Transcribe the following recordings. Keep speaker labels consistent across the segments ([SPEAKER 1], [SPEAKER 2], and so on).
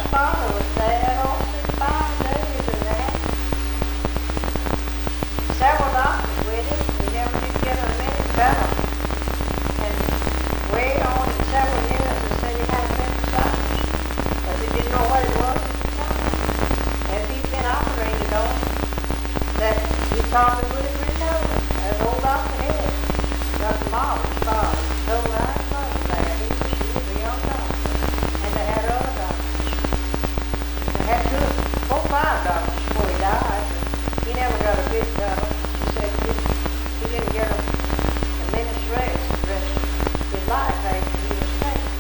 [SPEAKER 1] father was dead all 65 days of that. Several doctors with him. We never did get a minute better. And way on in several years they said he had appendicitis. But they didn't know what it was at the time. If he'd been operated on, that he probably would have recovered. As old Dr. Head, Dr. Marvin's father, told our mother there, she was a young doctor. And they had other doctors. They had four, five doctors before he died. He never got a bit better. She said he didn't get a minute's rest the rest of his life after he was taken.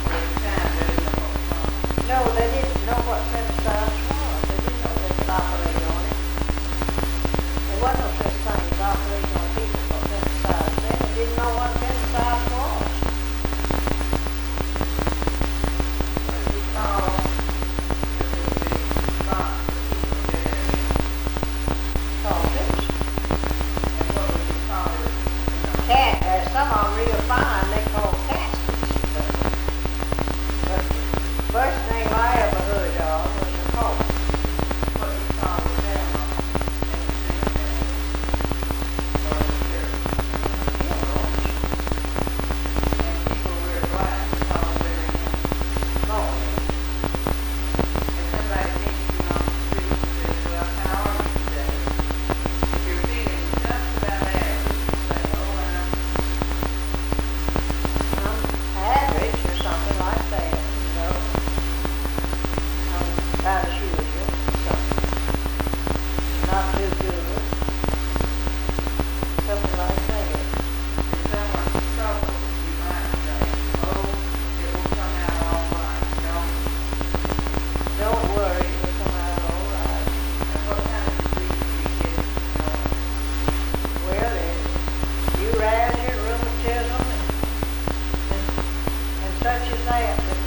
[SPEAKER 1] No, they didn't know what appendicitis was. They didn't know they could operate on it. There wasn't no such thing as operating on people for appendicitis then. They didn't know what appendicitis was. Some of them real fine, they call caskets. But the first name I ever heard of was a coffin. What you call it now? Or a church. Funerals. And people wear black because they're in mourning. And somebody meets you on the street and says, well, how are you today? If you're feeling just about average, you say, oh, average or something like that, you know. About as usual, something. Not too good. Something like that. If someone's troubled, you might say, oh, it will come out all right. Don't worry, it will come out all right. And what kind of disease do you get? Well, you ravage rheumatism and such as that.